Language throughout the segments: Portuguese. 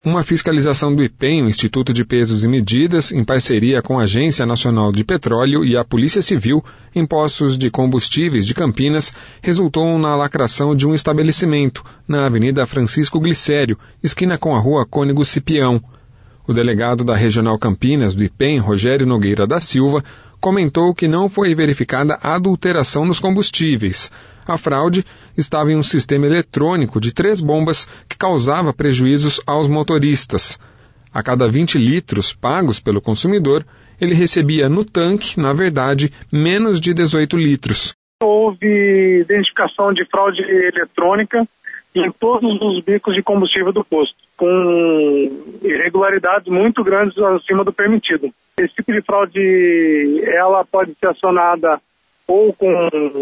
Uma fiscalização do IPEM, o Instituto de Pesos e Medidas, em parceria com a Agência Nacional de Petróleo e a Polícia Civil, em postos de combustíveis de Campinas, resultou na lacração de um estabelecimento, na Avenida Francisco Glicério, esquina com a Rua Cônego Cipião. O delegado da Regional Campinas do IPEM, Rogério Nogueira da Silva, comentou que não foi verificada adulteração nos combustíveis. A fraude estava em um sistema eletrônico de 3 bombas que causava prejuízos aos motoristas. A cada 20 litros pagos pelo consumidor, ele recebia no tanque, na verdade, menos de 18 litros. Houve identificação de fraude eletrônica em todos os bicos de combustível do posto, com irregularidades muito grandes acima do permitido. Esse tipo de fraude, ela pode ser acionada ou com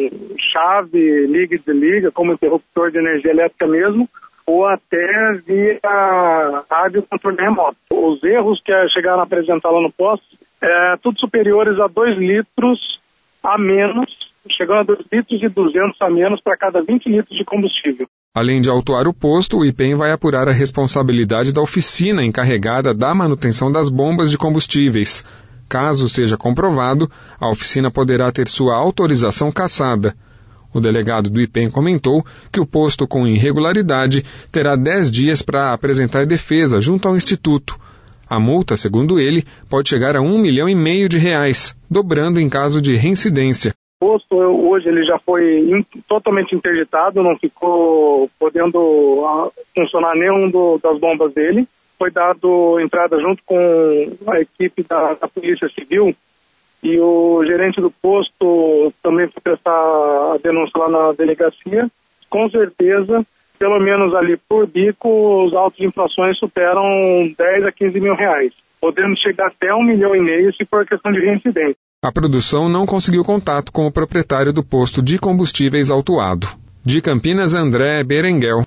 chave, liga e desliga, como interruptor de energia elétrica mesmo, ou até via rádio controle remoto. Os erros que chegaram a apresentar lá no posto, tudo superiores a 2 litros a menos, chegando a 2 litros e 200 a menos para cada 20 litros de combustível. Além de autuar o posto, o IPEM vai apurar a responsabilidade da oficina encarregada da manutenção das bombas de combustíveis. Caso seja comprovado, a oficina poderá ter sua autorização cassada. O delegado do IPEM comentou que o posto com irregularidade terá 10 dias para apresentar defesa junto ao Instituto. A multa, segundo ele, pode chegar a R$1,5 milhão, dobrando em caso de reincidência. O posto hoje ele já foi totalmente interditado, não ficou podendo funcionar nenhum das bombas dele. Foi dado entrada junto com a equipe da Polícia Civil e o gerente do posto também foi prestar a denúncia lá na delegacia. Com certeza, pelo menos ali por bico, os autos de infrações superam 10 a 15 mil reais, podendo chegar até R$1,5 milhão se for questão de reincidência. A produção não conseguiu contato com o proprietário do posto de combustíveis autuado. De Campinas, André Berenguel.